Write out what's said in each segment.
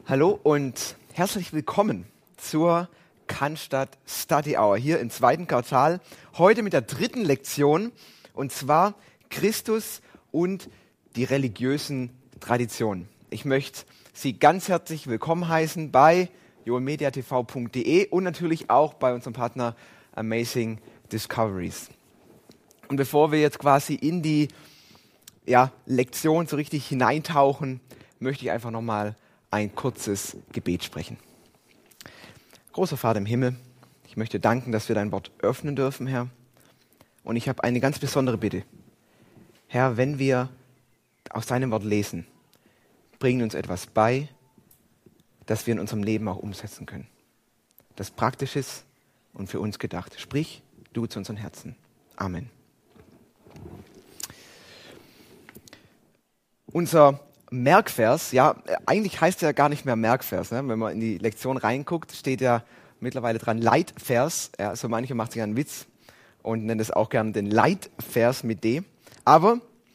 Hallo und herzlich willkommen zur Cannstatt Study Hour hier im zweiten Quartal. Heute mit der dritten Lektion und zwar Christus und die religiösen Traditionen. Ich möchte Sie ganz herzlich willkommen heißen bei joelmediatv.de und natürlich auch bei unserem Partner Amazing Discoveries. Und bevor wir jetzt quasi in die Lektion so richtig hineintauchen, möchte ich einfach nochmal ein kurzes Gebet sprechen. Großer Vater im Himmel, ich möchte danken, dass wir dein Wort öffnen dürfen, Herr. Und ich habe eine ganz besondere Bitte. Herr, wenn wir aus deinem Wort lesen, bring uns etwas bei, das wir in unserem Leben auch umsetzen können. Das praktisch ist und für uns gedacht. Sprich du zu unseren Herzen. Amen. Unser Merkvers, eigentlich heißt er gar nicht mehr Merkvers. Ne? Wenn man in die Lektion reinguckt, steht ja mittlerweile dran Leitvers. Ja, so manche macht sich einen Witz und nennt es auch gerne den Leitvers mit D. Aber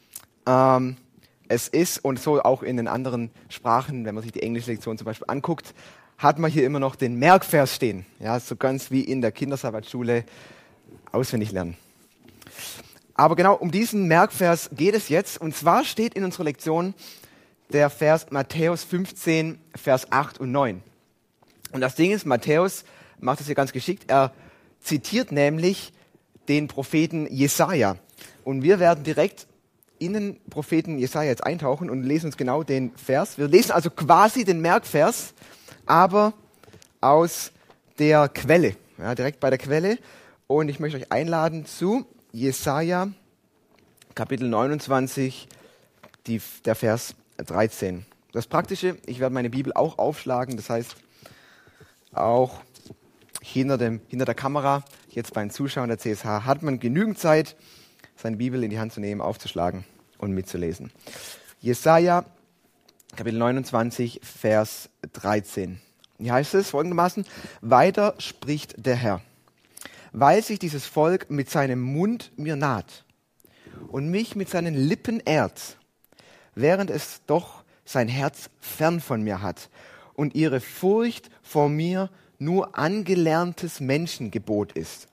es ist, und so auch in den anderen Sprachen, wenn man sich die englische Lektion zum Beispiel anguckt, hat man hier immer noch den Merkvers stehen. Ja, so ganz wie in der Kindersabbatschule auswendig lernen. Aber genau um diesen Merkvers geht es jetzt. Und zwar steht in unserer Lektion der Vers Matthäus 15, Vers 8 und 9. Und das Ding ist, Matthäus macht das hier ganz geschickt. Er zitiert nämlich den Propheten Jesaja. Und wir werden direkt in den Propheten Jesaja jetzt eintauchen und lesen uns genau den Vers. Wir lesen also quasi den Merkvers, aber aus der Quelle, direkt bei der Quelle. Und ich möchte euch einladen zu Jesaja, Kapitel 29, der Vers 13. Das Praktische, ich werde meine Bibel auch aufschlagen, das heißt auch hinter der Kamera, jetzt beim Zuschauen der CSH, hat man genügend Zeit, seine Bibel in die Hand zu nehmen, aufzuschlagen und mitzulesen. Jesaja, Kapitel 29, Vers 13. Hier heißt es folgendermaßen: Weiter spricht der Herr, weil sich dieses Volk mit seinem Mund mir naht und mich mit seinen Lippen ehrt, während es doch sein Herz fern von mir hat und ihre Furcht vor mir nur angelerntes Menschengebot ist.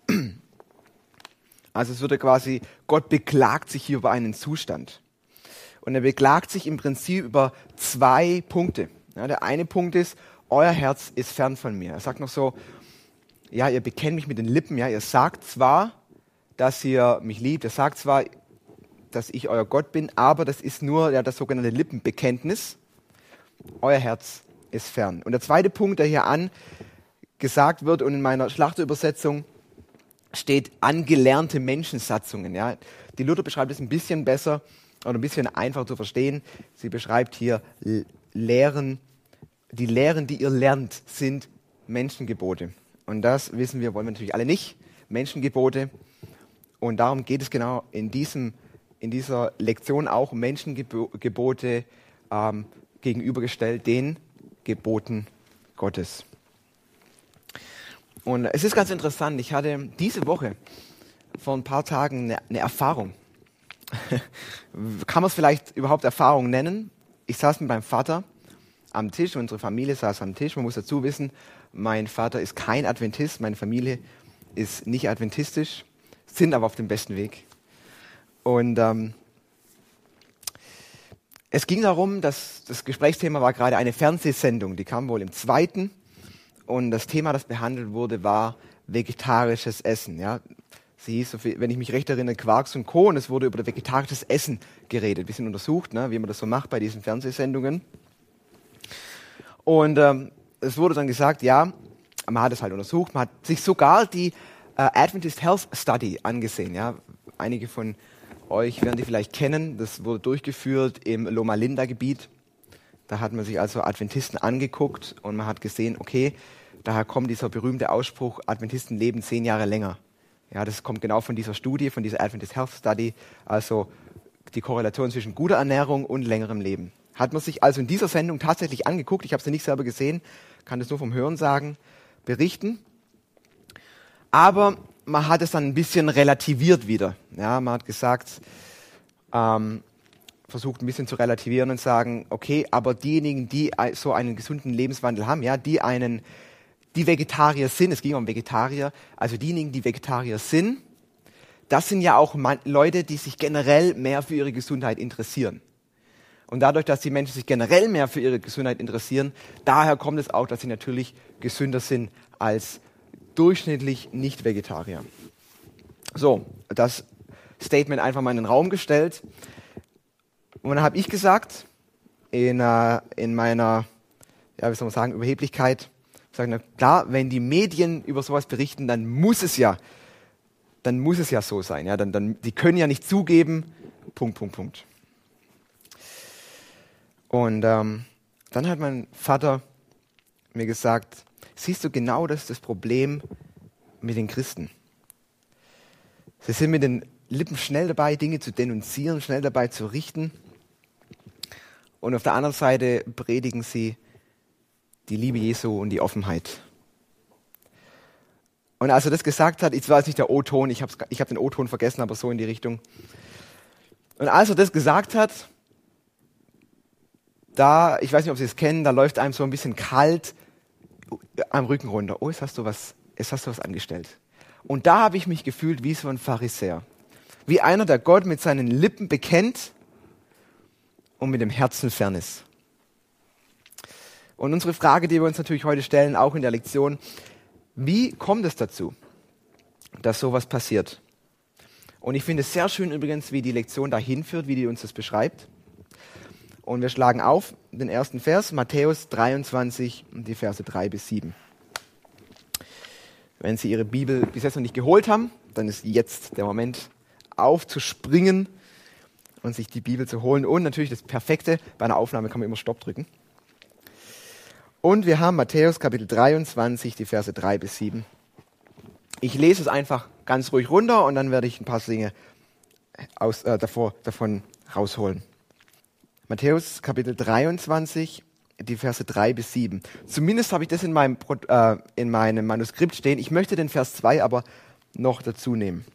Also es würde quasi, Gott beklagt sich hier über einen Zustand. Und er beklagt sich im Prinzip über zwei Punkte. Ja, der eine Punkt ist, euer Herz ist fern von mir. Er sagt noch so, ja, ihr bekennt mich mit den Lippen, ja, ihr sagt zwar, dass ihr mich liebt, ihr sagt zwar, dass ich euer Gott bin, aber das ist nur das sogenannte Lippenbekenntnis. Euer Herz ist fern. Und der zweite Punkt, der hier angesagt wird und in meiner Schlachterübersetzung steht, angelernte Menschensatzungen. Ja. Die Luther beschreibt es ein bisschen besser oder ein bisschen einfacher zu verstehen. Sie beschreibt hier Lehren, die Lehren, die ihr lernt, sind Menschengebote. Und das wissen wir, wollen wir natürlich alle nicht, Menschengebote. Und darum geht es genau in dieser Lektion auch um Menschengebote gegenübergestellt den Geboten Gottes. Und es ist ganz interessant, ich hatte diese Woche vor ein paar Tagen eine Erfahrung. Kann man es vielleicht überhaupt Erfahrung nennen? Ich saß mit meinem Vater am Tisch, unsere Familie saß am Tisch. Man muss dazu wissen, mein Vater ist kein Adventist, meine Familie ist nicht adventistisch, sind aber auf dem besten Weg. Und es ging darum, dass das Gesprächsthema war gerade eine Fernsehsendung, die kam wohl im 2. Und das Thema, das behandelt wurde, war vegetarisches Essen. Ja. Sie hieß, wenn ich mich recht erinnere, Quarks und Co. Und es wurde über vegetarisches Essen geredet, ein bisschen untersucht, ne, wie man das so macht bei diesen Fernsehsendungen. Und es wurde dann gesagt, ja, man hat es halt untersucht, man hat sich sogar die Adventist Health Study angesehen. Ja. Einige von euch werden die vielleicht kennen, das wurde durchgeführt im Loma Linda Gebiet. Da hat man sich also Adventisten angeguckt und man hat gesehen, okay, daher kommt dieser berühmte Ausspruch, Adventisten leben 10 Jahre länger. Ja, das kommt genau von dieser Studie, von dieser Adventist Health Study, also die Korrelation zwischen guter Ernährung und längerem Leben. Hat man sich also in dieser Sendung tatsächlich angeguckt, ich habe sie nicht selber gesehen, kann das nur vom Hörensagen berichten. Aber man hat es dann ein bisschen relativiert wieder. Ja, man hat gesagt, versucht ein bisschen zu relativieren und sagen, okay, aber diejenigen, die so einen gesunden Lebenswandel haben, ja, die Vegetarier sind, es ging um Vegetarier, also diejenigen, die Vegetarier sind, das sind ja auch Leute, die sich generell mehr für ihre Gesundheit interessieren. Und dadurch, dass die Menschen sich generell mehr für ihre Gesundheit interessieren, daher kommt es auch, dass sie natürlich gesünder sind als durchschnittlich Nicht-Vegetarier. So, das Statement einfach mal in den Raum gestellt. Und dann habe ich gesagt, in meiner, ja, wie soll man sagen, Überheblichkeit, sagen, na klar, wenn die Medien über sowas berichten, dann muss es ja so sein. Ja, die können ja nicht zugeben, ... Und dann hat mein Vater mir gesagt, siehst du, genau das ist das Problem mit den Christen. Sie sind mit den Lippen schnell dabei, Dinge zu denunzieren, schnell dabei zu richten. Und auf der anderen Seite predigen sie die Liebe Jesu und die Offenheit. Und als er das gesagt hat, jetzt war es nicht der O-Ton, ich hab den O-Ton vergessen, aber so in die Richtung. Und als er das gesagt hat, ich weiß nicht, ob Sie es kennen, da läuft einem so ein bisschen kalt am Rücken runter. Oh, jetzt hast du was angestellt. Und da habe ich mich gefühlt wie so ein Pharisäer. Wie einer, der Gott mit seinen Lippen bekennt und mit dem Herzen fern ist. Und unsere Frage, die wir uns natürlich heute stellen, auch in der Lektion, wie kommt es dazu, dass sowas passiert? Und ich finde es sehr schön übrigens, wie die Lektion dahin führt, wie die uns das beschreibt. Und wir schlagen auf den ersten Vers, Matthäus 23, die Verse 3 bis 7. Wenn Sie Ihre Bibel bis jetzt noch nicht geholt haben, dann ist jetzt der Moment aufzuspringen und sich die Bibel zu holen. Und natürlich das Perfekte, bei einer Aufnahme kann man immer Stopp drücken. Und wir haben Matthäus Kapitel 23, die Verse 3 bis 7. Ich lese es einfach ganz ruhig runter und dann werde ich ein paar Dinge davon rausholen. Matthäus Kapitel 23, die Verse 3 bis 7. Zumindest habe ich das in meinem Manuskript stehen. Ich möchte den Vers 2 aber noch dazu nehmen.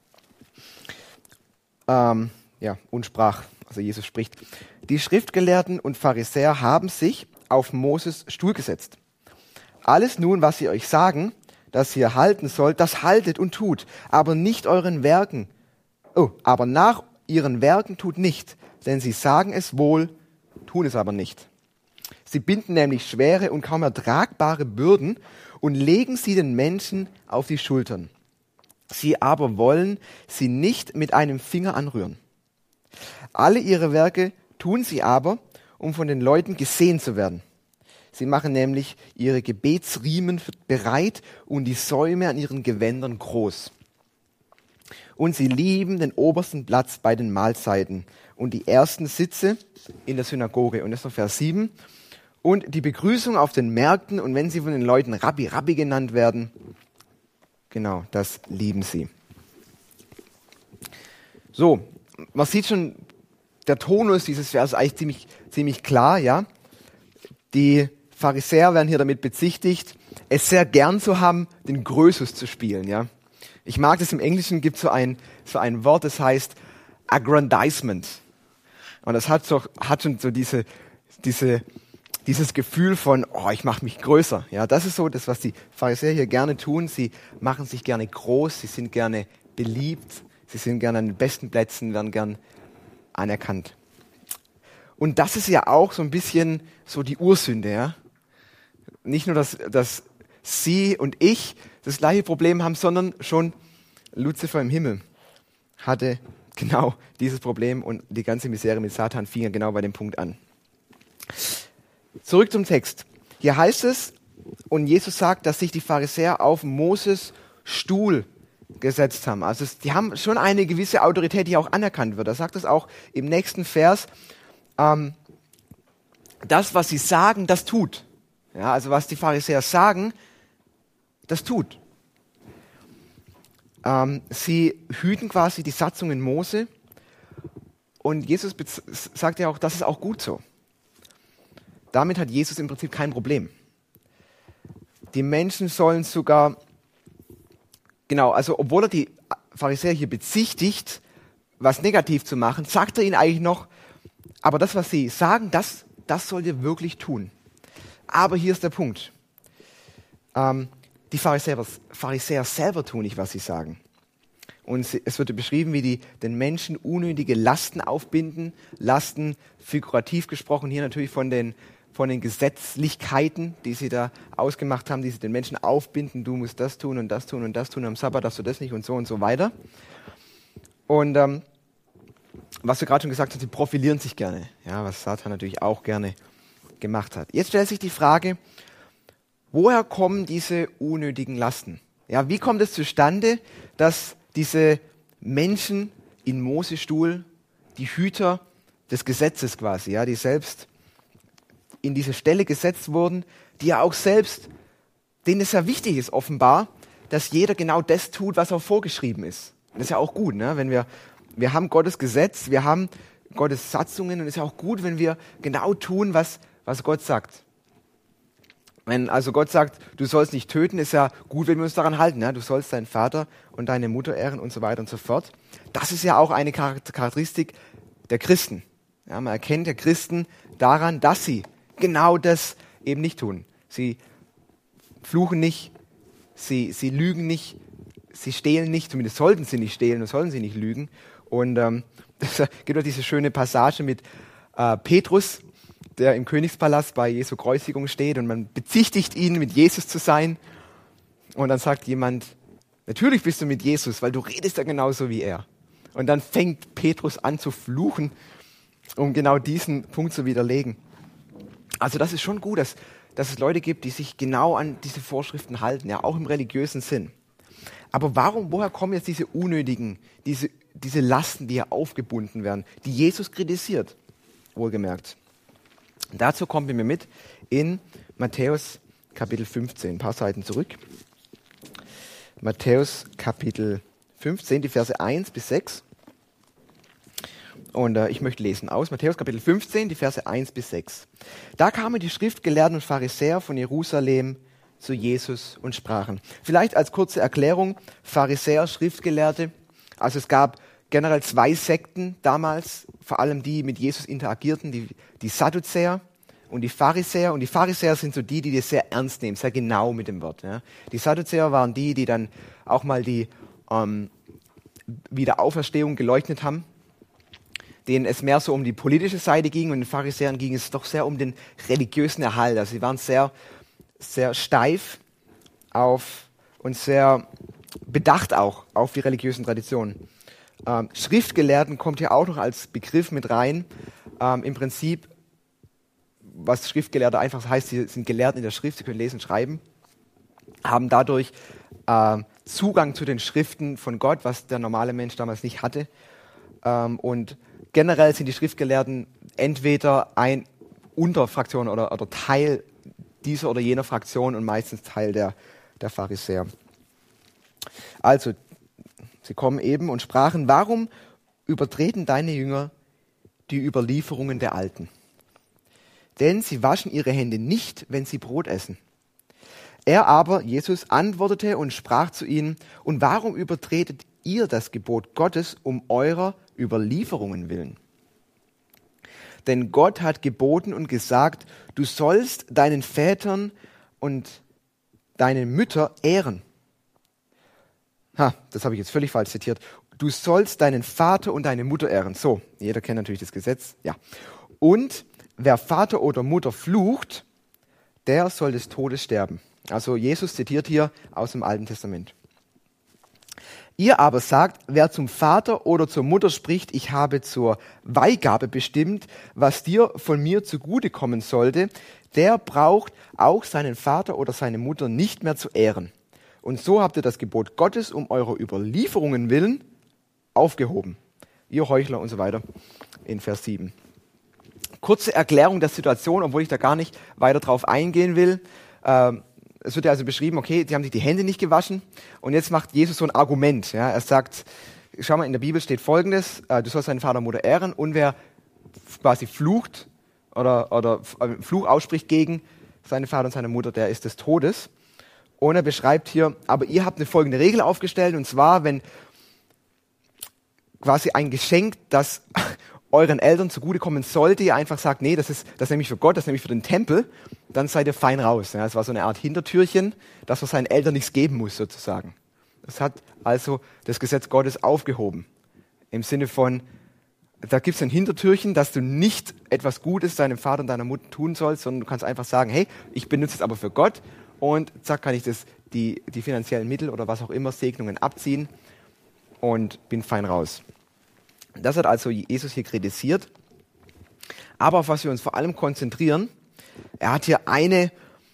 Und sprach, also Jesus spricht, die Schriftgelehrten und Pharisäer haben sich auf Moses Stuhl gesetzt. Alles nun, was sie euch sagen, dass ihr halten sollt, das haltet und tut, aber nicht euren Werken. Aber nach ihren Werken tut nicht, denn sie sagen es wohl, tun es aber nicht. Sie binden nämlich schwere und kaum ertragbare Bürden und legen sie den Menschen auf die Schultern. Sie aber wollen sie nicht mit einem Finger anrühren. Alle ihre Werke tun sie aber, um von den Leuten gesehen zu werden. Sie machen nämlich ihre Gebetsriemen bereit und die Säume an ihren Gewändern groß. Und sie lieben den obersten Platz bei den Mahlzeiten und die ersten Sitze in der Synagoge. Und das ist noch Vers 7. Und die Begrüßung auf den Märkten und wenn sie von den Leuten Rabbi, Rabbi genannt werden, genau, das lieben sie. So, man sieht schon, der Tonus dieses Vers ist eigentlich ziemlich klar, ja. Die Pharisäer werden hier damit bezichtigt, es sehr gern zu haben, den Größus zu spielen, ja. Ich mag das, im Englischen gibt es so ein Wort, das heißt Aggrandizement. Und das hat schon so dieses Gefühl von, ich mache mich größer. Ja, das ist so das, was die Pharisäer hier gerne tun. Sie machen sich gerne groß, sie sind gerne beliebt, sie sind gerne an den besten Plätzen, werden gern anerkannt. Und das ist ja auch so ein bisschen so die Ursünde, ja. Nicht nur, dass Sie und ich das gleiche Problem haben, sondern schon Luzifer im Himmel hatte genau dieses Problem und die ganze Misere mit Satan fing ja genau bei dem Punkt an. Zurück zum Text. Hier heißt es, und Jesus sagt, dass sich die Pharisäer auf Moses Stuhl gesetzt haben. Also die haben schon eine gewisse Autorität, die auch anerkannt wird. Er sagt es auch im nächsten Vers. Das, was sie sagen, das tut. Ja, also was die Pharisäer sagen, das tut. Sie hüten quasi die Satzungen Mose und Jesus sagt ja auch, das ist auch gut so. Damit hat Jesus im Prinzip kein Problem. Die Menschen sollen sogar, also obwohl er die Pharisäer hier bezichtigt, was negativ zu machen, sagt er ihnen eigentlich noch, Aber das, was sie sagen, das sollt ihr wirklich tun. Aber hier ist der Punkt. Die Pharisäer selber tun nicht, was sie sagen. Und es wird beschrieben, wie die den Menschen unnötige Lasten aufbinden. Lasten, figurativ gesprochen, hier natürlich von den Gesetzlichkeiten, die sie da ausgemacht haben, die sie den Menschen aufbinden. Du musst das tun und das tun und das tun. Am Sabbat darfst du das nicht und so weiter. Und was du gerade schon gesagt hast, sie profilieren sich gerne. Ja, was Satan natürlich auch gerne gemacht hat. Jetzt stellt sich die Frage, woher kommen diese unnötigen Lasten? Ja, wie kommt es zustande, dass diese Menschen in Mose Stuhl, die Hüter des Gesetzes quasi, ja, die selbst in diese Stelle gesetzt wurden, die ja auch selbst, denen es ja wichtig ist offenbar, dass jeder genau das tut, was auch vorgeschrieben ist. Und das ist ja auch gut, ne? Wenn wir haben Gottes Gesetz, wir haben Gottes Satzungen und es ist ja auch gut, wenn wir genau tun, was Gott sagt. Wenn also Gott sagt, du sollst nicht töten, ist ja gut, wenn wir uns daran halten. Ja? Du sollst deinen Vater und deine Mutter ehren und so weiter und so fort. Das ist ja auch eine Charakteristik der Christen. Ja, man erkennt der Christen daran, dass sie genau das eben nicht tun. Sie fluchen nicht, sie lügen nicht, sie stehlen nicht, zumindest sollten sie nicht stehlen und sollen sie nicht lügen. Und es gibt auch diese schöne Passage mit Petrus, der im Königspalast bei Jesu Kreuzigung steht und man bezichtigt ihn, mit Jesus zu sein. Und dann sagt jemand, natürlich bist du mit Jesus, weil du redest ja genauso wie er. Und dann fängt Petrus an zu fluchen, um genau diesen Punkt zu widerlegen. Also das ist schon gut, dass es Leute gibt, die sich genau an diese Vorschriften halten, ja, auch im religiösen Sinn. Aber woher kommen jetzt diese unnötigen, diese Lasten, die hier aufgebunden werden, die Jesus kritisiert, wohlgemerkt? Dazu kommen wir mit in Matthäus Kapitel 15, ein paar Seiten zurück. Matthäus Kapitel 15, die Verse 1 bis 6. Und ich möchte lesen aus Matthäus Kapitel 15, die Verse 1 bis 6. Da kamen die Schriftgelehrten und Pharisäer von Jerusalem zu Jesus und sprachen. Vielleicht als kurze Erklärung, Pharisäer, Schriftgelehrte. Also es gab generell zwei Sekten damals, vor allem die mit Jesus interagierten, die Sadduzäer und die Pharisäer. Und die Pharisäer sind so die das sehr ernst nehmen, sehr genau mit dem Wort. Ja. Die Sadduzäer waren die dann auch mal die Wiederauferstehung geleugnet haben, denen es mehr so um die politische Seite ging, und den Pharisäern ging es doch sehr um den religiösen Erhalt. Also sie waren sehr, sehr steif und sehr bedacht auch auf die religiösen Traditionen. Schriftgelehrten kommt hier auch noch als Begriff mit rein. Im Prinzip, was Schriftgelehrte einfach heißt, sie sind gelehrt in der Schrift, sie können lesen und schreiben, haben dadurch Zugang zu den Schriften von Gott, was der normale Mensch damals nicht hatte. Und generell sind die Schriftgelehrten entweder ein Unterfraktion oder Teil dieser oder jener Fraktion und meistens Teil der Pharisäer. Also, sie kommen eben und sprachen, warum übertreten deine Jünger die Überlieferungen der Alten? Denn sie waschen ihre Hände nicht, wenn sie Brot essen. Er aber, Jesus, antwortete und sprach zu ihnen, und warum übertretet ihr das Gebot Gottes um eurer Überlieferungen willen? Denn Gott hat geboten und gesagt, du sollst deinen Vätern und deine Mütter ehren. Das habe ich jetzt völlig falsch zitiert. Du sollst deinen Vater und deine Mutter ehren. So, jeder kennt natürlich das Gesetz. Ja. Und wer Vater oder Mutter flucht, der soll des Todes sterben. Also Jesus zitiert hier aus dem Alten Testament. Ihr aber sagt, wer zum Vater oder zur Mutter spricht, ich habe zur Weihgabe bestimmt, was dir von mir zugutekommen sollte, der braucht auch seinen Vater oder seine Mutter nicht mehr zu ehren. Und so habt ihr das Gebot Gottes um eurer Überlieferungen willen aufgehoben. Ihr Heuchler und so weiter in Vers 7. Kurze Erklärung der Situation, obwohl ich da gar nicht weiter drauf eingehen will. Es wird ja also beschrieben, okay, die haben sich die Hände nicht gewaschen und jetzt macht Jesus so ein Argument. Ja? Er sagt, schau mal, in der Bibel steht Folgendes, du sollst deinen Vater und Mutter ehren, und wer quasi flucht oder Fluch ausspricht gegen seinen Vater und seine Mutter, der ist des Todes. Und er beschreibt hier, aber ihr habt eine folgende Regel aufgestellt, und zwar, wenn quasi ein Geschenk, das euren Eltern zugutekommen sollte, ihr einfach sagt, nee, das ist nämlich für Gott, das ist nämlich für den Tempel, dann seid ihr fein raus. Ja, das war so eine Art Hintertürchen, dass man seinen Eltern nichts geben muss, sozusagen. Das hat also das Gesetz Gottes aufgehoben. Im Sinne von, da gibt es ein Hintertürchen, dass du nicht etwas Gutes deinem Vater und deiner Mutter tun sollst, sondern du kannst einfach sagen, hey, ich benutze es aber für Gott und zack, kann ich die finanziellen Mittel oder was auch immer, Segnungen abziehen und bin fein raus. Das hat also Jesus hier kritisiert. Aber auf was wir uns vor allem konzentrieren, er hat hier eine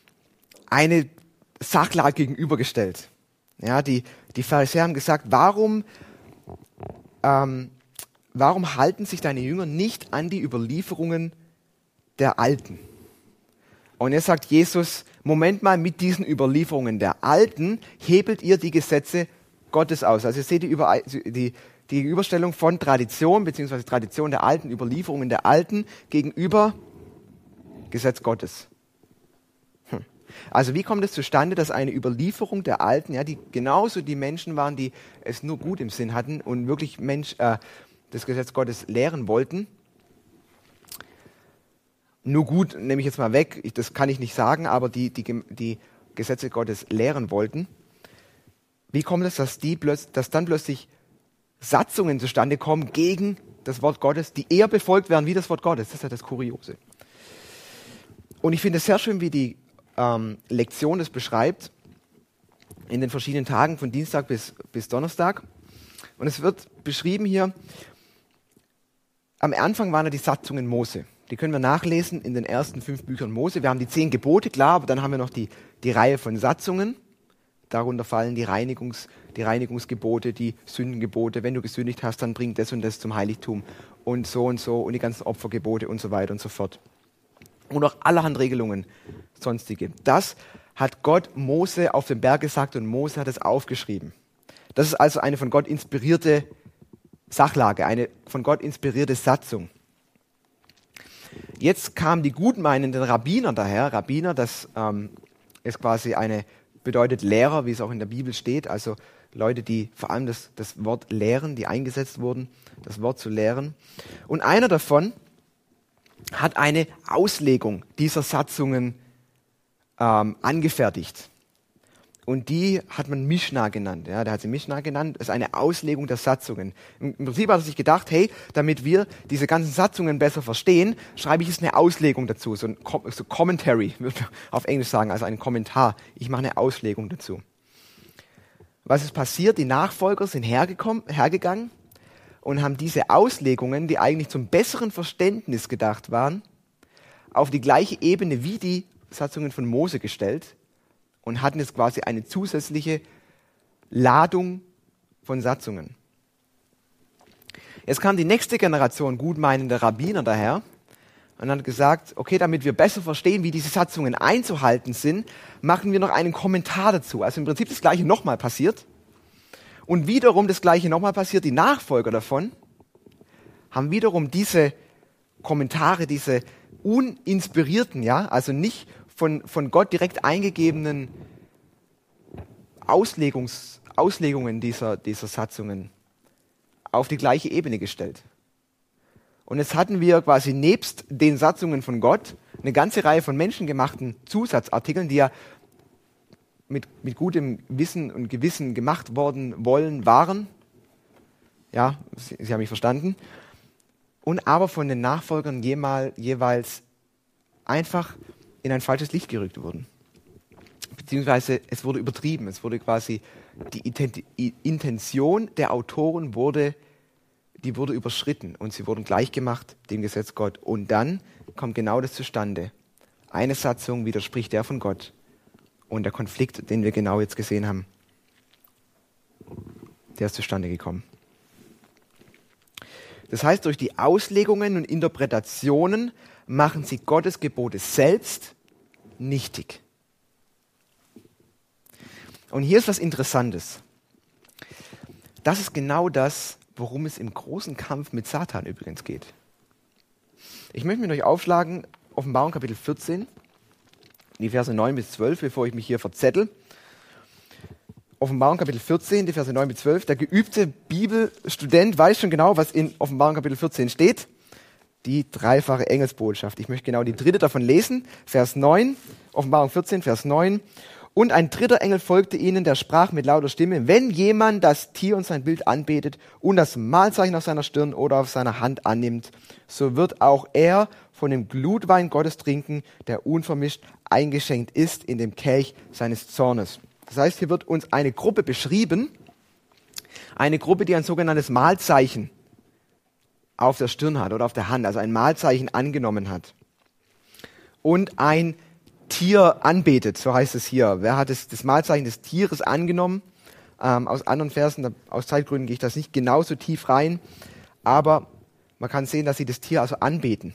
Sachlage gegenübergestellt. Ja, die Pharisäer haben gesagt, warum halten sich deine Jünger nicht an die Überlieferungen der Alten? Und jetzt sagt Jesus, Moment mal, mit diesen Überlieferungen der Alten hebelt ihr die Gesetze Gottes aus. Also ihr seht die Gegenüberstellung von Tradition, beziehungsweise Tradition der Alten, Überlieferungen der Alten gegenüber Gesetz Gottes. Also wie kommt es zustande, dass eine Überlieferung der Alten, ja, die genauso die Menschen waren, die es nur gut im Sinn hatten und wirklich das Gesetz Gottes lehren wollten, nur gut nehme ich jetzt mal weg, das kann ich nicht sagen, aber die Gesetze Gottes lehren wollten, wie kommt es, dass dann plötzlich Satzungen zustande kommen gegen das Wort Gottes, die eher befolgt werden wie das Wort Gottes? Das ist ja das Kuriose. Und ich finde es sehr schön, wie die Lektion das beschreibt, in den verschiedenen Tagen von Dienstag bis Donnerstag. Und es wird beschrieben hier, am Anfang waren ja die Satzungen Mose. Die können wir nachlesen in den ersten 5 Büchern Mose. Wir haben die 10 Gebote, klar, aber dann haben wir noch die Reihe von Satzungen. Darunter fallen die Reinigungsgebote, die Sündengebote. Wenn du gesündigt hast, dann bring das und das zum Heiligtum und so und die ganzen Opfergebote und so weiter und so fort. Und auch allerhand Regelungen, sonstige. Das hat Gott Mose auf dem Berg gesagt und Mose hat es aufgeschrieben. Das ist also eine von Gott inspirierte Sachlage, eine von Gott inspirierte Satzung. Jetzt kamen die gutmeinenden Rabbiner daher. Rabbiner, das ist quasi bedeutet Lehrer, wie es auch in der Bibel steht, also Leute, die vor allem das Wort lehren, die eingesetzt wurden, das Wort zu lehren. Und einer davon hat eine Auslegung dieser Satzungen angefertigt. Und die hat man Mishnah genannt. Ja, der hat sie Mishnah genannt. Das ist eine Auslegung der Satzungen. Im Prinzip hat er sich gedacht, hey, damit wir diese ganzen Satzungen besser verstehen, schreibe ich jetzt eine Auslegung dazu. So Commentary, würde man auf Englisch sagen, also ein Kommentar. Ich mache eine Auslegung dazu. Was ist passiert? Die Nachfolger sind hergegangen und haben diese Auslegungen, die eigentlich zum besseren Verständnis gedacht waren, auf die gleiche Ebene wie die Satzungen von Mose gestellt und hatten jetzt quasi eine zusätzliche Ladung von Satzungen. Jetzt kam die nächste Generation gutmeinender Rabbiner daher und hat gesagt, okay, damit wir besser verstehen, wie diese Satzungen einzuhalten sind, machen wir noch einen Kommentar dazu. Also im Prinzip das Gleiche nochmal passiert. Und wiederum das Gleiche nochmal passiert, die Nachfolger davon haben wiederum diese Kommentare, diese uninspirierten, ja, also nicht von Gott direkt eingegebenen Auslegungen dieser Satzungen auf die gleiche Ebene gestellt. Und jetzt hatten wir quasi nebst den Satzungen von Gott eine ganze Reihe von menschengemachten Zusatzartikeln, die ja mit gutem Wissen und Gewissen gemacht waren. Ja, Sie haben mich verstanden. Und aber von den Nachfolgern jeweils einfach in ein falsches Licht gerückt wurden. Beziehungsweise es wurde übertrieben. Es wurde quasi die Intention der Autoren wurde überschritten und sie wurden gleichgemacht dem Gesetz Gott. Und dann kommt genau das zustande. Eine Satzung widerspricht der von Gott. Und der Konflikt, den wir genau jetzt gesehen haben, der ist zustande gekommen. Das heißt, durch die Auslegungen und Interpretationen machen sie Gottes Gebote selbst nichtig. Und hier ist was Interessantes. Das ist genau das, worum es im großen Kampf mit Satan übrigens geht. Ich möchte mit euch aufschlagen, Offenbarung Kapitel 14, die Verse 9 bis 12, bevor ich mich hier verzettel. Offenbarung Kapitel 14, die Verse 9 bis 12. Der geübte Bibelstudent weiß schon genau, was in Offenbarung Kapitel 14 steht. die dreifache Engelsbotschaft. Ich möchte genau die dritte davon lesen, Vers 9, Offenbarung 14, Vers 9. Und ein dritter Engel folgte ihnen, der sprach mit lauter Stimme, wenn jemand das Tier und sein Bild anbetet und das Mahlzeichen auf seiner Stirn oder auf seiner Hand annimmt, so wird auch er von dem Glutwein Gottes trinken, der unvermischt eingeschenkt ist in dem Kelch seines Zornes. Das heißt, hier wird uns eine Gruppe beschrieben, eine Gruppe, die ein sogenanntes Mahlzeichen auf der Stirn hat oder auf der Hand, also ein Mahlzeichen angenommen hat. Und ein Tier anbetet, so heißt es hier. Wer hat das Mahlzeichen des Tieres angenommen? Aus anderen Versen, aus Zeitgründen gehe ich das nicht genauso tief rein, aber man kann sehen, dass sie das Tier also anbeten.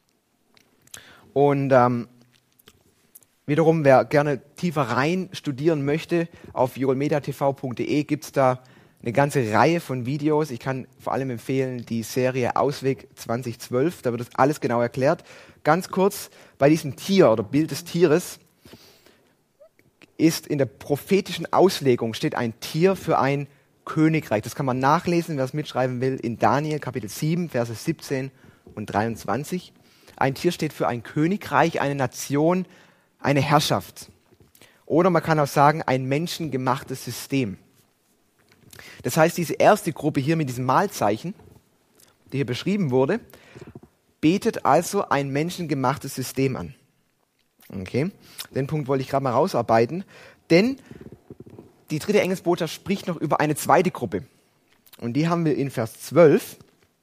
Und wiederum, wer gerne tiefer rein studieren möchte, auf joelmediatv.de gibt es da eine ganze Reihe von Videos. Ich kann vor allem empfehlen die Serie Ausweg 2012, da wird das alles genau erklärt. Ganz kurz, bei diesem Tier oder Bild des Tieres ist in der prophetischen Auslegung steht ein Tier für ein Königreich. Das kann man nachlesen, wer es mitschreiben will, in Daniel Kapitel 7, Verse 17 und 23. Ein Tier steht für ein Königreich, eine Nation, eine Herrschaft. Oder man kann auch sagen, ein menschengemachtes System. Das heißt, diese erste Gruppe hier mit diesem Mahlzeichen, die hier beschrieben wurde, betet also ein menschengemachtes System an. Okay, den Punkt wollte ich gerade mal rausarbeiten, denn die dritte Engelsbotschaft spricht noch über eine zweite Gruppe. Und die haben wir in Vers 12.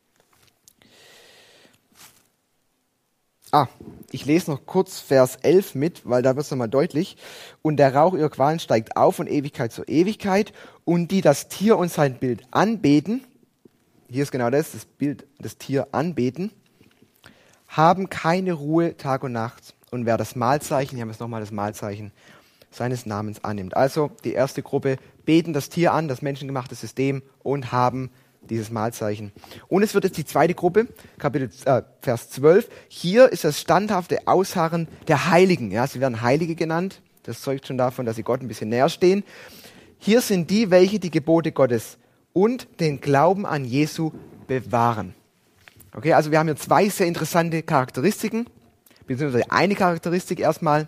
Ich lese noch kurz Vers 11 mit, weil da wird es nochmal deutlich. Und der Rauch ihrer Qualen steigt auf von Ewigkeit zu Ewigkeit. Und die das Tier und sein Bild anbeten, hier ist genau das Bild, das Tier anbeten, haben keine Ruhe Tag und Nacht. Und wer das Mahlzeichen, hier haben wir es nochmal, das Mahlzeichen seines Namens annimmt. Also die erste Gruppe beten das Tier an, das menschengemachte System und haben dieses Mahlzeichen. Und es wird jetzt die zweite Gruppe, Vers 12. Hier ist das standhafte Ausharren der Heiligen. Ja, sie werden Heilige genannt. Das zeugt schon davon, dass sie Gott ein bisschen näher stehen. Hier sind die, welche die Gebote Gottes und den Glauben an Jesu bewahren. Okay, also wir haben hier zwei sehr interessante Charakteristiken, beziehungsweise eine Charakteristik erstmal.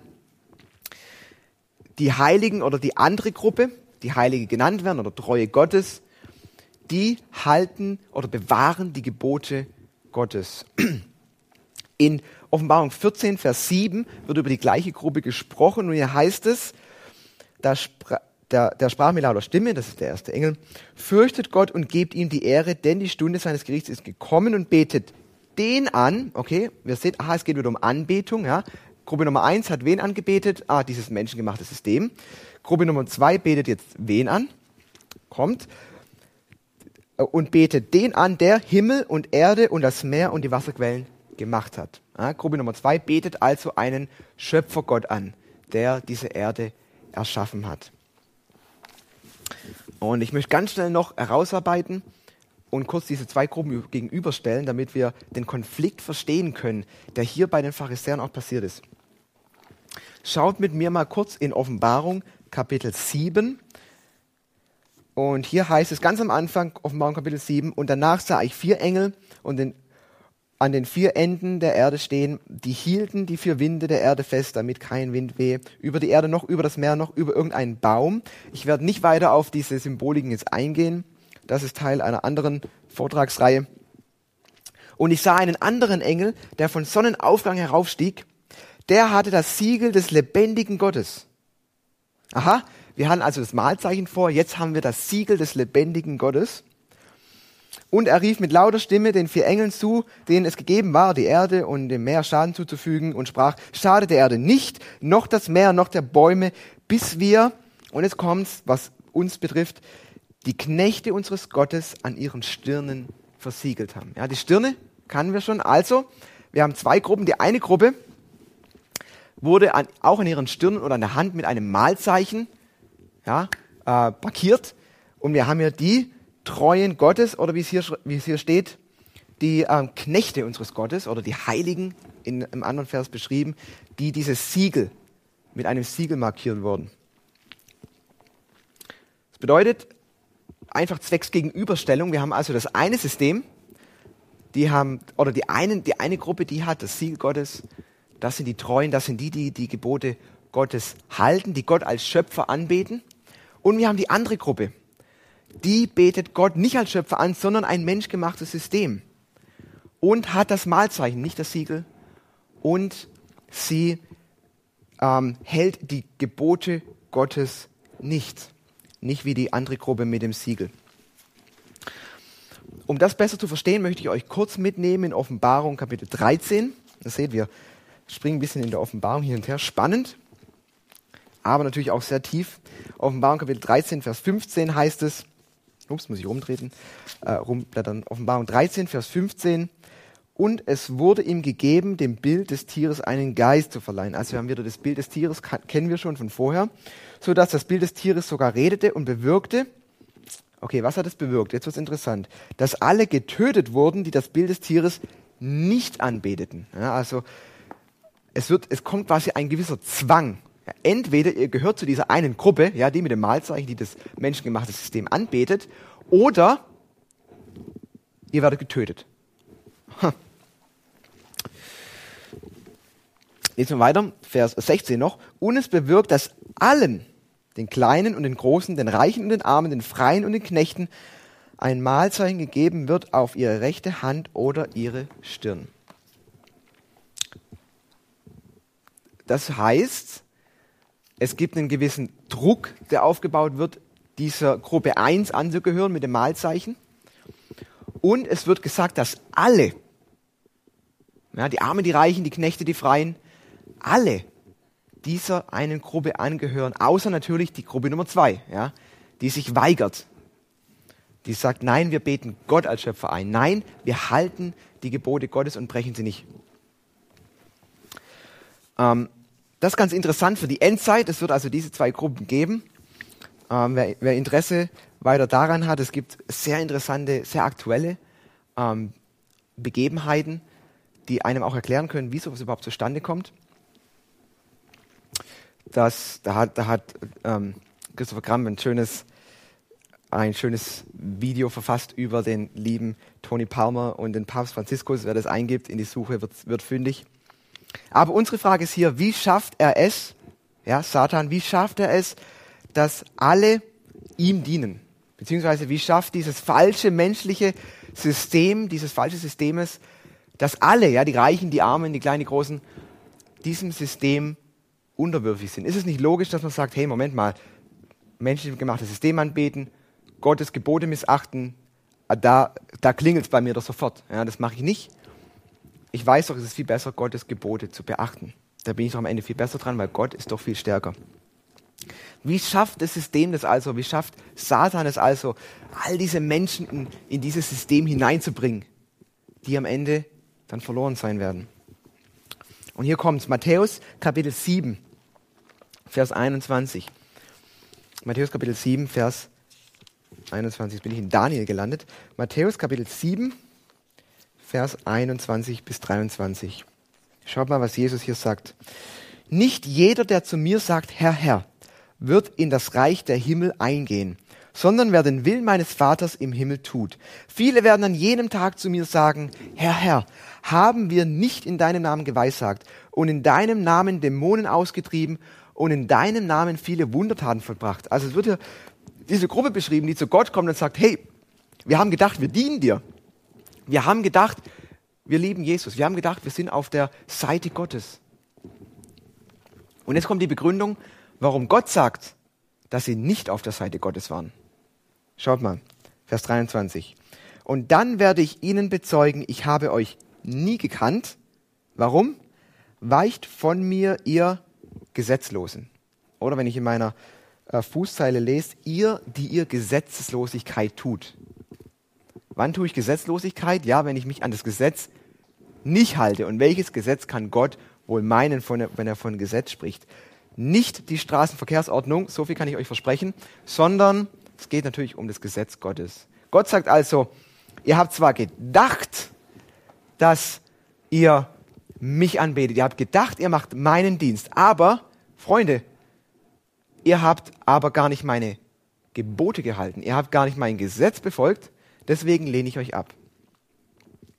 Die Heiligen oder die andere Gruppe, die Heilige genannt werden oder Treue Gottes, die halten oder bewahren die Gebote Gottes. In Offenbarung 14, Vers 7 wird über die gleiche Gruppe gesprochen und hier heißt es, der sprach mit lauter Stimme, das ist der erste Engel, fürchtet Gott und gebt ihm die Ehre, denn die Stunde seines Gerichts ist gekommen und betet den an. Okay, wir sehen, es geht wieder um Anbetung. Ja. Gruppe Nummer 1 hat wen angebetet? Dieses menschengemachte System. Gruppe Nummer 2 betet jetzt wen an? Kommt. Und betet den an, der Himmel und Erde und das Meer und die Wasserquellen gemacht hat. Ja, Gruppe Nummer 2 betet also einen Schöpfergott an, der diese Erde erschaffen hat. Und ich möchte ganz schnell noch herausarbeiten und kurz diese zwei Gruppen gegenüberstellen, damit wir den Konflikt verstehen können, der hier bei den Pharisäern auch passiert ist. Schaut mit mir mal kurz in Offenbarung Kapitel 7. Und hier heißt es ganz am Anfang, Offenbarung Kapitel 7, und danach sah ich 4 Engel und an den 4 Enden der Erde stehen, die hielten die 4 Winde der Erde fest, damit kein Wind wehe, über die Erde noch, über das Meer noch, über irgendeinen Baum. Ich werde nicht weiter auf diese Symboliken jetzt eingehen. Das ist Teil einer anderen Vortragsreihe. Und ich sah einen anderen Engel, der von Sonnenaufgang heraufstieg. Der hatte das Siegel des lebendigen Gottes. Aha, wir hatten also das Mahlzeichen vor, jetzt haben wir das Siegel des lebendigen Gottes. Und er rief mit lauter Stimme den 4 Engeln zu, denen es gegeben war, die Erde und dem Meer Schaden zuzufügen, und sprach, schade der Erde nicht, noch das Meer, noch der Bäume, bis wir, und jetzt kommt's, was uns betrifft, die Knechte unseres Gottes an ihren Stirnen versiegelt haben. Ja, die Stirne kannten wir schon. Also, wir haben 2 Gruppen. Die eine Gruppe wurde auch an ihren Stirnen oder an der Hand mit einem Mahlzeichen markiert. Und wir haben hier die Treuen Gottes, oder wie es hier steht, die Knechte unseres Gottes oder die Heiligen, im anderen Vers beschrieben, die dieses Siegel, mit einem Siegel markiert wurden. Das bedeutet, einfach zwecks Gegenüberstellung, wir haben also das eine System, die eine Gruppe, die hat das Siegel Gottes, das sind die Treuen, das sind die Gebote Gottes halten, die Gott als Schöpfer anbeten. Und wir haben die andere Gruppe, die betet Gott nicht als Schöpfer an, sondern ein menschgemachtes System. Und hat das Mahlzeichen, nicht das Siegel. Und sie hält die Gebote Gottes nicht. Nicht wie die andere Gruppe mit dem Siegel. Um das besser zu verstehen, möchte ich euch kurz mitnehmen in Offenbarung Kapitel 13. Das seht ihr, springen ein bisschen in der Offenbarung hin und her. Spannend, aber natürlich auch sehr tief. Offenbarung Kapitel 13, Vers 15 heißt es, muss ich rumblättern, Offenbarung 13, Vers 15, und es wurde ihm gegeben, dem Bild des Tieres einen Geist zu verleihen. Also wir haben wieder das Bild des Tieres, kennen wir schon von vorher, sodass das Bild des Tieres sogar redete und bewirkte. Okay, was hat es bewirkt? Jetzt wird es interessant. Dass alle getötet wurden, die das Bild des Tieres nicht anbeteten. Ja, also es kommt quasi ein gewisser Zwang. Ja, entweder ihr gehört zu dieser einen Gruppe, ja, die mit dem Mahlzeichen, die das menschengemachte System anbetet, oder ihr werdet getötet. Lesen wir weiter, Vers 16 noch. Und es bewirkt, dass allen, den Kleinen und den Großen, den Reichen und den Armen, den Freien und den Knechten, ein Mahlzeichen gegeben wird auf ihre rechte Hand oder ihre Stirn. Das heißt, es gibt einen gewissen Druck, der aufgebaut wird, dieser Gruppe 1 anzugehören mit dem Mahlzeichen. Und es wird gesagt, dass alle, ja, die Armen, die Reichen, die Knechte, die Freien, alle dieser einen Gruppe angehören, außer natürlich die Gruppe Nummer 2, ja, die sich weigert. Die sagt, nein, wir beten Gott als Schöpfer ein. Nein, wir halten die Gebote Gottes und brechen sie nicht. Das ist ganz interessant für die Endzeit. Es wird also diese 2 Gruppen geben. Wer Interesse weiter daran hat, es gibt sehr interessante, sehr aktuelle Begebenheiten, die einem auch erklären können, wie sowas überhaupt zustande kommt. Da hat Christopher Gramm ein schönes Video verfasst über den lieben Tony Palmer und den Papst Franziskus. Wer das eingibt in die Suche, wird fündig. Aber unsere Frage ist hier, wie schafft er es, ja, Satan, wie schafft er es, dass alle ihm dienen? Beziehungsweise wie schafft dieses falsche menschliche System, dieses falsche Systems, dass alle, ja, die Reichen, die Armen, die Kleinen, die Großen, diesem System unterwürfig sind? Ist es nicht logisch, dass man sagt, hey, Moment mal, menschlich gemachtes System anbeten, Gottes Gebote missachten, da klingelt es bei mir doch sofort. Ja, das mache ich nicht. Ich weiß doch, es ist viel besser, Gottes Gebote zu beachten. Da bin ich doch am Ende viel besser dran, weil Gott ist doch viel stärker. Wie schafft das System das also, wie schafft Satan es also, all diese Menschen in dieses System hineinzubringen, die am Ende dann verloren sein werden? Und hier kommt es, Matthäus Kapitel 7, Vers 21. Matthäus Kapitel 7, Vers 21, jetzt bin ich in Daniel gelandet. Matthäus Kapitel 7, Vers 21 bis 23. Schaut mal, was Jesus hier sagt. Nicht jeder, der zu mir sagt, Herr, Herr, wird in das Reich der Himmel eingehen, sondern wer den Willen meines Vaters im Himmel tut. Viele werden an jenem Tag zu mir sagen, Herr, Herr, haben wir nicht in deinem Namen geweissagt und in deinem Namen Dämonen ausgetrieben und in deinem Namen viele Wundertaten vollbracht? Also es wird hier diese Gruppe beschrieben, die zu Gott kommt und sagt, hey, wir haben gedacht, wir dienen dir. Wir haben gedacht, wir lieben Jesus. Wir haben gedacht, wir sind auf der Seite Gottes. Und jetzt kommt die Begründung, warum Gott sagt, dass sie nicht auf der Seite Gottes waren. Schaut mal, Vers 23. Und dann werde ich ihnen bezeugen, ich habe euch nie gekannt. Warum? Weicht von mir, ihr Gesetzlosen. Oder wenn ich in meiner Fußzeile lese, ihr, die ihr Gesetzeslosigkeit tut. Wann tue ich Gesetzlosigkeit? Ja, wenn ich mich an das Gesetz nicht halte. Und welches Gesetz kann Gott wohl meinen, wenn er von Gesetz spricht? Nicht die Straßenverkehrsordnung, so viel kann ich euch versprechen, sondern es geht natürlich um das Gesetz Gottes. Gott sagt also, ihr habt zwar gedacht, dass ihr mich anbetet, ihr habt gedacht, ihr macht meinen Dienst, aber, Freunde, ihr habt aber gar nicht meine Gebote gehalten, ihr habt gar nicht mein Gesetz befolgt, deswegen lehne ich euch ab.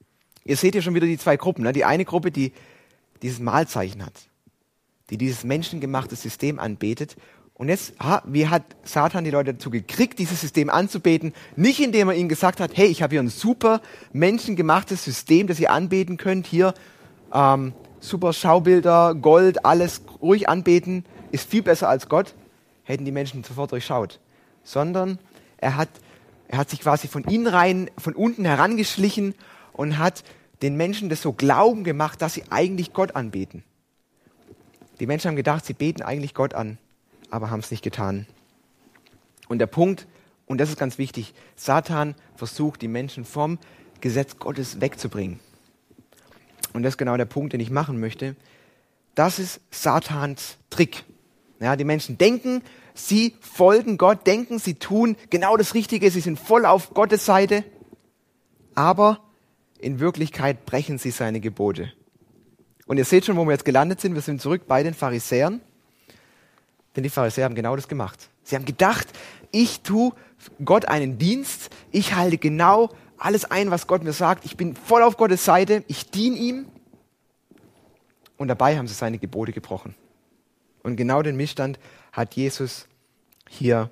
Ihr seht hier schon wieder die zwei Gruppen. Ne? Die eine Gruppe, die dieses Malzeichen hat, die dieses menschengemachte System anbetet. Und jetzt, wie hat Satan die Leute dazu gekriegt, dieses System anzubeten? Nicht indem er ihnen gesagt hat, hey, ich habe hier ein super menschengemachtes System, das ihr anbeten könnt. Hier super Schaubilder, Gold, alles ruhig anbeten, ist viel besser als Gott. Hätten die Menschen sofort durchschaut. Sondern er hat sich quasi von unten herangeschlichen und hat den Menschen das so glauben gemacht, dass sie eigentlich Gott anbeten. Die Menschen haben gedacht, sie beten eigentlich Gott an, aber haben es nicht getan. Und der Punkt, und das ist ganz wichtig, Satan versucht, die Menschen vom Gesetz Gottes wegzubringen. Und das ist genau der Punkt, den ich machen möchte. Das ist Satans Trick. Ja, die Menschen denken, sie folgen Gott, denken, sie tun genau das Richtige, sie sind voll auf Gottes Seite, aber in Wirklichkeit brechen sie seine Gebote. Und ihr seht schon, wo wir jetzt gelandet sind. Wir sind zurück bei den Pharisäern. Denn die Pharisäer haben genau das gemacht. Sie haben gedacht, ich tue Gott einen Dienst. Ich halte genau alles ein, was Gott mir sagt. Ich bin voll auf Gottes Seite. Ich diene ihm. Und dabei haben sie seine Gebote gebrochen. Und genau den Missstand hat Jesus hier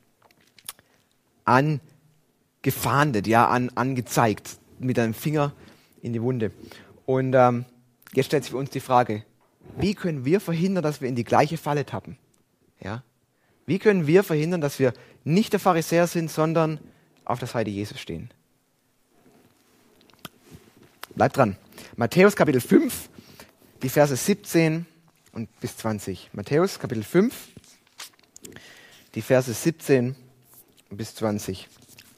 angefahndet, ja, angezeigt. Mit einem Finger in die Wunde. Und jetzt stellt sich für uns die Frage, wie können wir verhindern, dass wir in die gleiche Falle tappen? Ja? Wie können wir verhindern, dass wir nicht der Pharisäer sind, sondern auf der Seite Jesus stehen? Bleibt dran. Matthäus Kapitel 5, die Verse 17 und bis 20. Matthäus Kapitel 5, die Verse 17 bis 20.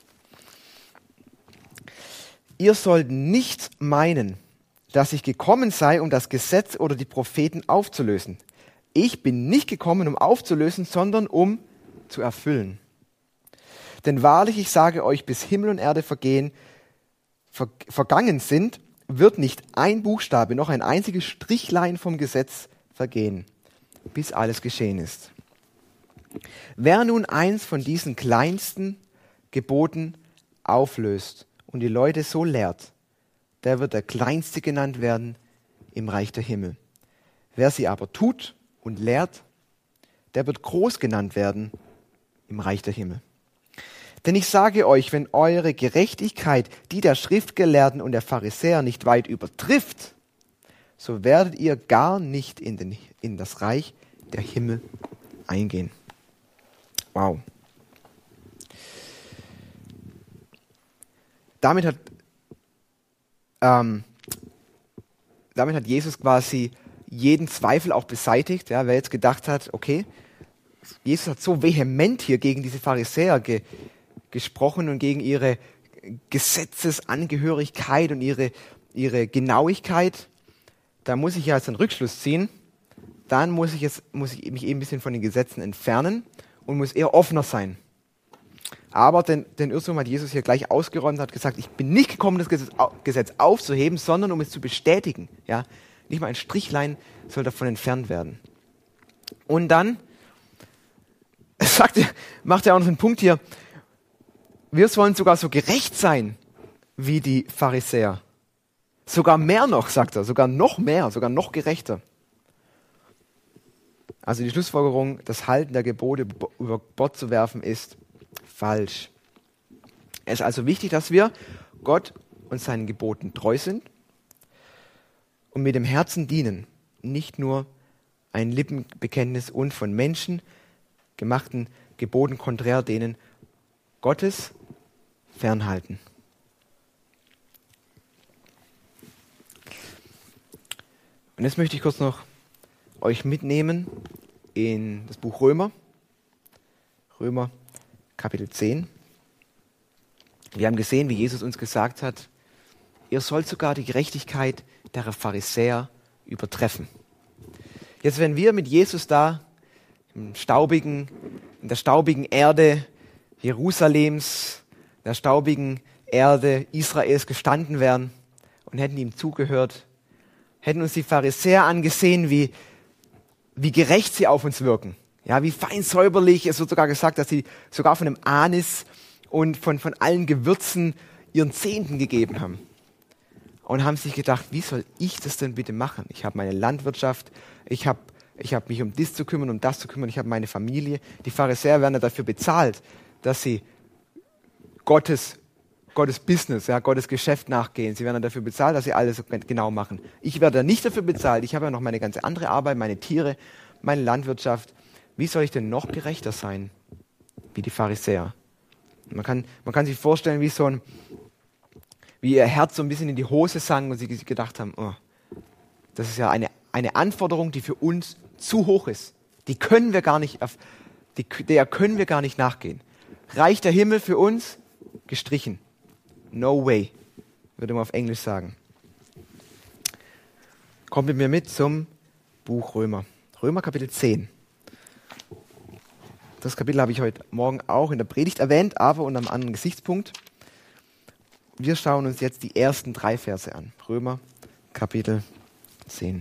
Ihr sollt nicht meinen, dass ich gekommen sei, um das Gesetz oder die Propheten aufzulösen. Ich bin nicht gekommen, um aufzulösen, sondern um zu erfüllen. Denn wahrlich, ich sage euch, bis Himmel und Erde vergangen sind, wird nicht ein Buchstabe, noch ein einziges Strichlein vom Gesetz vergehen, bis alles geschehen ist. Wer nun eins von diesen kleinsten Geboten auflöst und die Leute so lehrt, der wird der Kleinste genannt werden im Reich der Himmel. Wer sie aber tut und lehrt, der wird groß genannt werden im Reich der Himmel. Denn ich sage euch, wenn eure Gerechtigkeit die der Schriftgelehrten und der Pharisäer nicht weit übertrifft, so werdet ihr gar nicht in das Reich der Himmel eingehen. Wow. Damit hat Jesus quasi jeden Zweifel auch beseitigt. Ja, wer jetzt gedacht hat, okay, Jesus hat so vehement hier gegen diese Pharisäer gesprochen und gegen ihre Gesetzesangehörigkeit und ihre Genauigkeit, da muss ich ja jetzt einen Rückschluss ziehen. Dann muss ich mich eben ein bisschen von den Gesetzen entfernen und muss eher offener sein. Aber den Irrtum hat Jesus hier gleich ausgeräumt und hat gesagt, ich bin nicht gekommen, das Gesetz aufzuheben, sondern um es zu bestätigen. Ja? Nicht mal ein Strichlein soll davon entfernt werden. Und dann macht er auch noch einen Punkt hier, wir sollen sogar so gerecht sein wie die Pharisäer. Sogar mehr noch, sagt er, sogar noch mehr, sogar noch gerechter. Also die Schlussfolgerung, das Halten der Gebote über Bord zu werfen, ist falsch. Es ist also wichtig, dass wir Gott und seinen Geboten treu sind und mit dem Herzen dienen, nicht nur ein Lippenbekenntnis und von Menschen gemachten Geboten konträr denen Gottes fernhalten. Und jetzt möchte ich kurz noch euch mitnehmen in das Buch Römer Kapitel 10. Wir haben gesehen, wie Jesus uns gesagt hat, ihr sollt sogar die Gerechtigkeit der Pharisäer übertreffen. Jetzt, wenn wir mit Jesus da in der staubigen Erde Jerusalems, der staubigen Erde Israels gestanden wären und hätten ihm zugehört, hätten uns die Pharisäer angesehen, wie gerecht sie auf uns wirken. Ja, wie fein säuberlich. Es wird sogar gesagt, dass sie sogar von dem Anis und von allen Gewürzen ihren Zehnten gegeben haben. und haben sich gedacht, wie soll ich das denn bitte machen? Ich habe meine Landwirtschaft, ich habe mich um das zu kümmern, um das zu kümmern, ich habe meine Familie. Die Pharisäer werden ja dafür bezahlt, dass sie Gottes Business, ja, Gottes Geschäft nachgehen. Sie werden dafür bezahlt, dass sie alles genau machen. Ich werde nicht dafür bezahlt. Ich habe ja noch meine ganze andere Arbeit, meine Tiere, meine Landwirtschaft. Wie soll ich denn noch gerechter sein wie die Pharisäer? Man kann sich vorstellen, wie ihr Herz so ein bisschen in die Hose sank und sie gedacht haben, oh, das ist ja eine Anforderung, die für uns zu hoch ist. Der können wir gar nicht nachgehen. Reicht der Himmel für uns? Gestrichen. No way, würde man auf Englisch sagen. Kommt mit mir mit zum Buch Römer. Römer Kapitel 10. Das Kapitel habe ich heute Morgen auch in der Predigt erwähnt, aber unter einem anderen Gesichtspunkt. Wir schauen uns jetzt die ersten 3 Verse an. Römer Kapitel 10.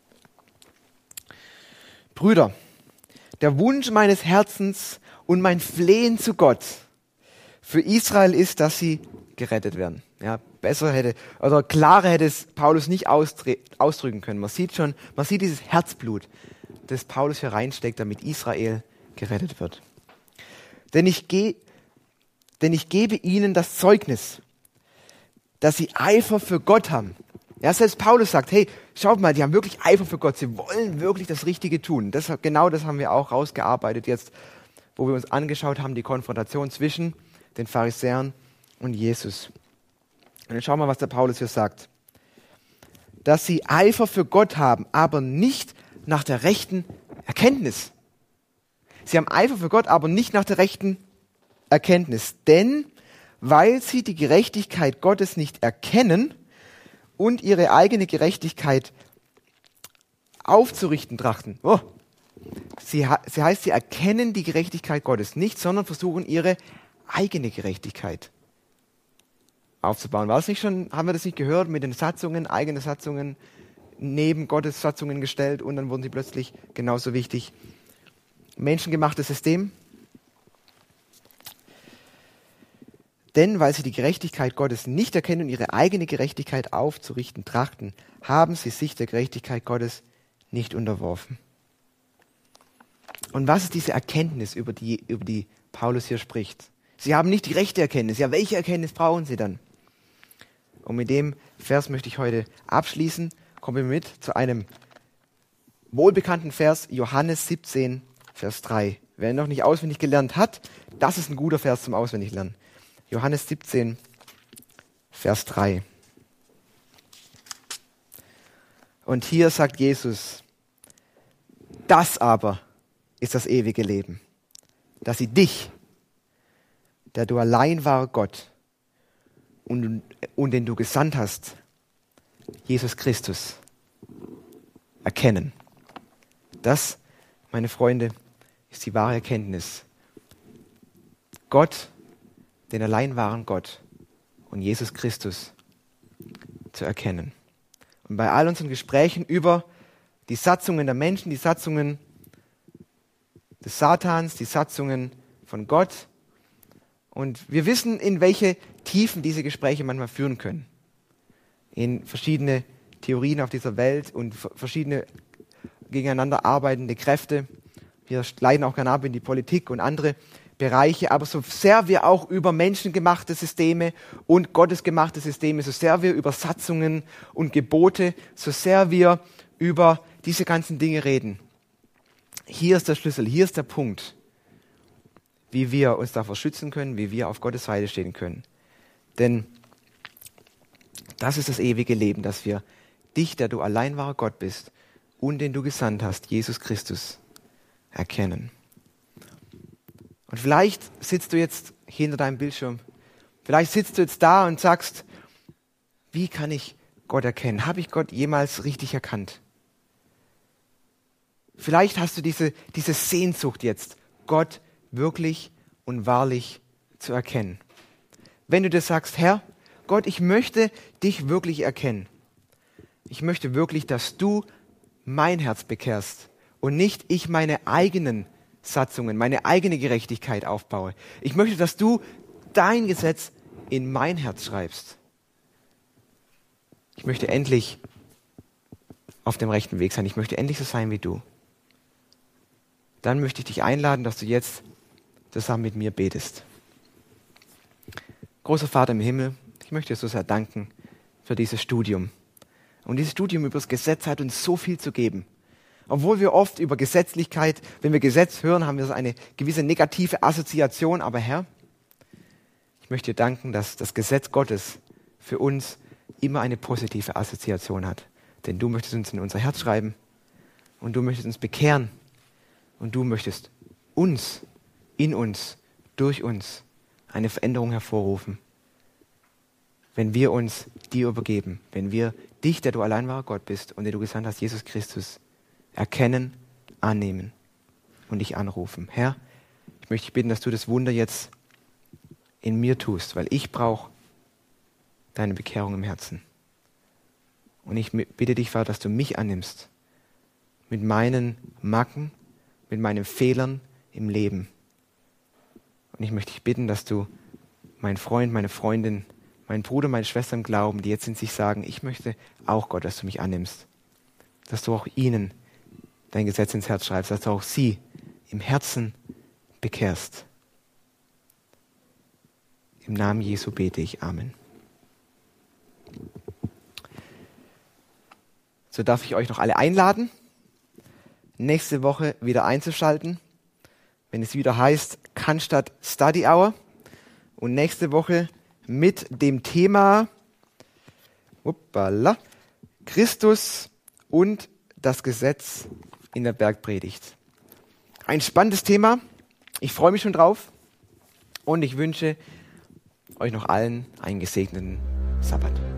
Brüder, der Wunsch meines Herzens und mein Flehen zu Gott für Israel ist, dass sie gerettet werden. Ja, klarer hätte es Paulus nicht ausdrücken können. Man sieht dieses Herzblut, das Paulus hier reinsteckt, damit Israel gerettet wird. Denn ich gebe ihnen das Zeugnis, dass sie Eifer für Gott haben. Ja, selbst Paulus sagt, hey, schaut mal, die haben wirklich Eifer für Gott, sie wollen wirklich das Richtige tun. Genau das haben wir auch rausgearbeitet jetzt, wo wir uns angeschaut haben, die Konfrontation zwischen den Pharisäern und Jesus. Und dann schauen wir, was der Paulus hier sagt. Dass sie Eifer für Gott haben, aber nicht nach der rechten Erkenntnis. Sie haben Eifer für Gott, aber nicht nach der rechten Erkenntnis. Denn weil sie die Gerechtigkeit Gottes nicht erkennen und ihre eigene Gerechtigkeit aufzurichten trachten. Oh. Sie erkennen die Gerechtigkeit Gottes nicht, sondern versuchen ihre eigene Gerechtigkeit aufzubauen. War das nicht schon, haben wir das nicht gehört mit den Satzungen, eigene Satzungen neben Gottes Satzungen gestellt und dann wurden sie plötzlich genauso wichtig. Menschengemachtes System. Denn weil sie die Gerechtigkeit Gottes nicht erkennen und ihre eigene Gerechtigkeit aufzurichten trachten, haben sie sich der Gerechtigkeit Gottes nicht unterworfen. Und was ist diese Erkenntnis, über die Paulus hier spricht? Sie haben nicht die rechte Erkenntnis. Ja, welche Erkenntnis brauchen sie dann? Und mit dem Vers möchte ich heute abschließen. Kommen wir mit zu einem wohlbekannten Vers, Johannes 17, Vers 3. Wer ihn noch nicht auswendig gelernt hat, das ist ein guter Vers zum Auswendiglernen. Johannes 17, Vers 3. Und hier sagt Jesus, das aber ist das ewige Leben, dass sie dich, der du allein wahrer Gott und den du gesandt hast, Jesus Christus, erkennen. Das, meine Freunde, ist die wahre Erkenntnis. Gott, den allein wahren Gott und Jesus Christus zu erkennen. Und bei all unseren Gesprächen über die Satzungen der Menschen, die Satzungen des Satans, die Satzungen von Gott. Und wir wissen, in welche Tiefen diese Gespräche manchmal führen können. In verschiedene Theorien auf dieser Welt und verschiedene gegeneinander arbeitende Kräfte. Wir leiten auch gerne ab in die Politik und andere Bereiche. Aber so sehr wir auch über menschengemachte Systeme und gottesgemachte Systeme, so sehr wir über Satzungen und Gebote, so sehr wir über diese ganzen Dinge reden. Hier ist der Schlüssel, hier ist der Punkt, wie wir uns davor schützen können, wie wir auf Gottes Seite stehen können. Denn das ist das ewige Leben, dass wir dich, der du allein wahrer Gott bist und den du gesandt hast, Jesus Christus, erkennen. Und vielleicht sitzt du jetzt hinter deinem Bildschirm, vielleicht sitzt du jetzt da und sagst, wie kann ich Gott erkennen? Habe ich Gott jemals richtig erkannt? Vielleicht hast du diese Sehnsucht jetzt, Gott wirklich und wahrlich zu erkennen. Wenn du dir sagst, Herr, Gott, ich möchte dich wirklich erkennen. Ich möchte wirklich, dass du mein Herz bekehrst und nicht ich meine eigenen Satzungen, meine eigene Gerechtigkeit aufbaue. Ich möchte, dass du dein Gesetz in mein Herz schreibst. Ich möchte endlich auf dem rechten Weg sein. Ich möchte endlich so sein wie du. Dann möchte ich dich einladen, dass du jetzt zusammen mit mir betest. Großer Vater im Himmel, ich möchte dir so sehr danken für dieses Studium. Und dieses Studium über das Gesetz hat uns so viel zu geben. Obwohl wir oft über Gesetzlichkeit, wenn wir Gesetz hören, haben wir so eine gewisse negative Assoziation. Aber Herr, ich möchte dir danken, dass das Gesetz Gottes für uns immer eine positive Assoziation hat. Denn du möchtest uns in unser Herz schreiben und du möchtest uns bekehren und du möchtest uns, in uns, durch uns eine Veränderung hervorrufen. Wenn wir uns dir übergeben, wenn wir dich, der du allein wahrer Gott bist und der du gesandt hast, Jesus Christus, erkennen, annehmen und dich anrufen. Herr, ich möchte dich bitten, dass du das Wunder jetzt in mir tust, weil ich brauche deine Bekehrung im Herzen. Und ich bitte dich, Vater, dass du mich annimmst mit meinen Macken, mit meinen Fehlern im Leben. Und ich möchte dich bitten, dass du meinen Freund, meine Freundin, meinen Bruder, meine Schwester im Glauben, die jetzt in sich sagen, ich möchte auch, Gott, dass du mich annimmst. Dass du auch ihnen dein Gesetz ins Herz schreibst, dass du auch sie im Herzen bekehrst. Im Namen Jesu bete ich. Amen. So darf ich euch noch alle einladen, nächste Woche wieder einzuschalten, wenn es wieder heißt Cannstatt Study Hour. Und nächste Woche mit dem Thema Christus und das Gesetz in der Bergpredigt. Ein spannendes Thema. Ich freue mich schon drauf und ich wünsche euch noch allen einen gesegneten Sabbat.